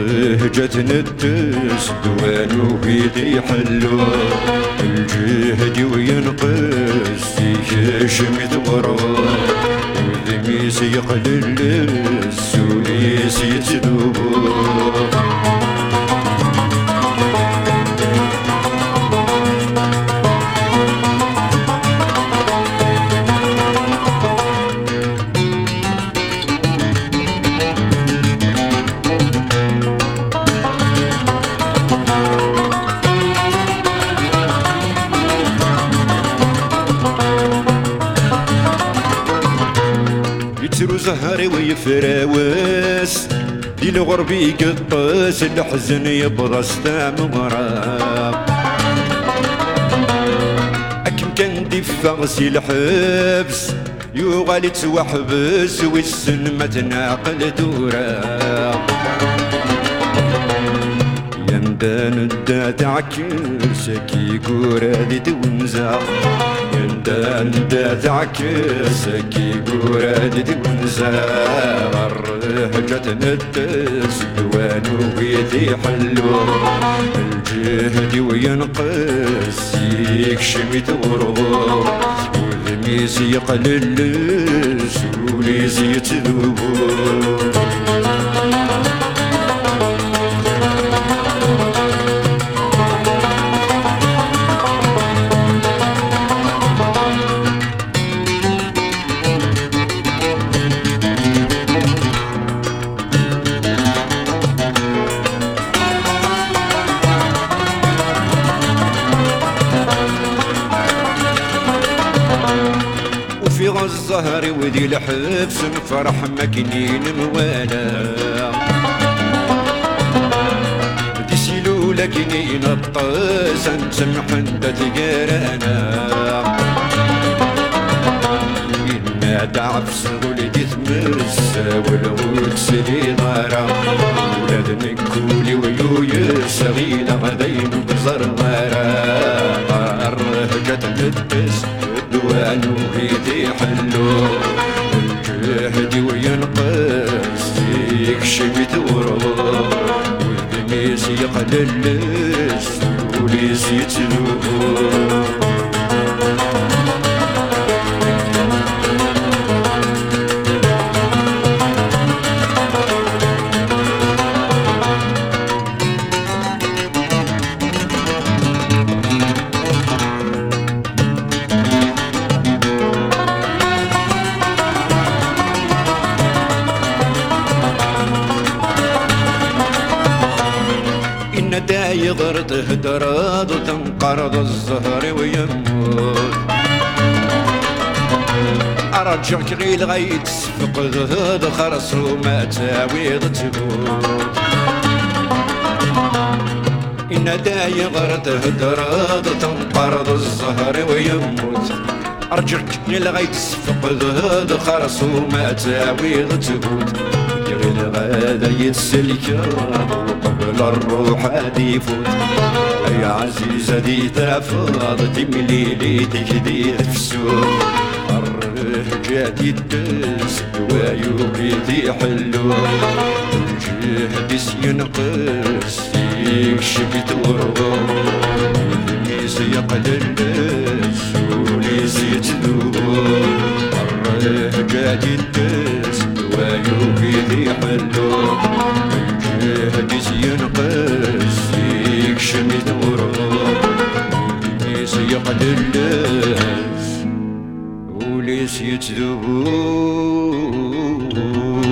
الرهجة ندس دوانو بيدي حلو الجهد وينقص يشم ثغره وذميس يقلل السوليس يتذوبه يترو زهري ويفراوس دي الغرب يقطس الحزن يبغى استمرا أكم كان دفاغس الحبس يغالي توحبس والسن ما تناقل دورا يندان الدا تعكس كي قورا دي تونزا يندان الدا تعكس كي قورا دي تونزا الرهجة تندس دوانو بيدي حلو الجهد وينقص يكشم ثغره والميس يقلل سوليس يتذوبه في الزهر وذي الحبس نفرح مكنين موالا دي سيلولة كنين الطاس نسمح انت تقارانا إنا دعف ولدي ثمس والغول سلي ضارا ولاد نكولي ويويا صغيرة غدين بزرغارا الرهجة تندس دوانو بيدي حلو الجهد وينقص يكشف ثغره والقميص يقلل السوليس يتذوبه دا يغرد هدراد وتنقرض الزهر ويموت أرجعك غير غيت فقد هذا خرس وما تاويض تموت إن دا يغرد هدراد وتنقرض الزهر ويموت أرجعك غير غيت فقد هذا خرس وما تاويض تموت غير غادا يتسلك وقبل الروح هادي يفوت يا عزيزة دي تفاض تملي لي تجديد في السوق الرهجات يدس دوايو بيدي حلو الجهد ينقص يكشف ثغره والميس يقلل السوليس يتذوبه الرهجات يدس دوايو بيدي حلو الجهد ينقص يكشم ثغره والميس يقلل وليس يتذوبه